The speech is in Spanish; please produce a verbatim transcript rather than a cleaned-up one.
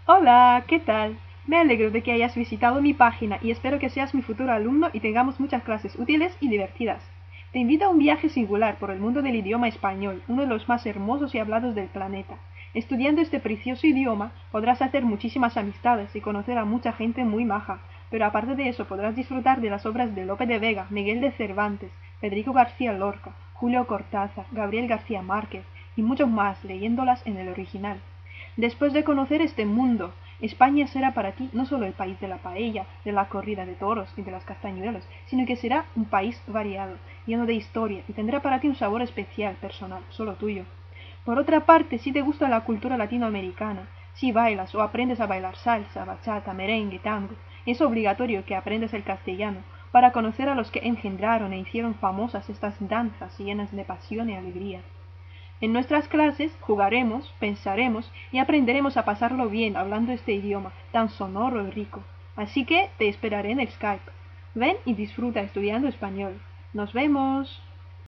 Hola, ¿qué tal? Me alegro de que hayas visitado mi página y espero que seas mi futuro alumno y tengamos muchas clases útiles y divertidas. Te invito a un viaje singular por el mundo del idioma español, uno de los más hermosos y hablados del planeta. Estudiando este precioso idioma podrás hacer muchísimas amistades y conocer a mucha gente muy maja, pero aparte de eso podrás disfrutar de las obras de Lope de Vega, Miguel de Cervantes, Federico García Lorca, Julio Cortázar, Gabriel García Márquez y muchos más leyéndolas en el original. Después de conocer este mundo, España será para ti no solo el país de la paella, de la corrida de toros y de las castañuelas, sino que será un país variado, lleno de historia y tendrá para ti un sabor especial, personal, solo tuyo. Por otra parte, si te gusta la cultura latinoamericana, si bailas o aprendes a bailar salsa, bachata, merengue, tango, es obligatorio que aprendas el castellano para conocer a los que engendraron e hicieron famosas estas danzas llenas de pasión y alegría. En nuestras clases jugaremos, pensaremos y aprenderemos a pasarlo bien hablando este idioma tan sonoro y rico. Así que te esperaré en el Skype. Ven y disfruta estudiando español. Nos vemos.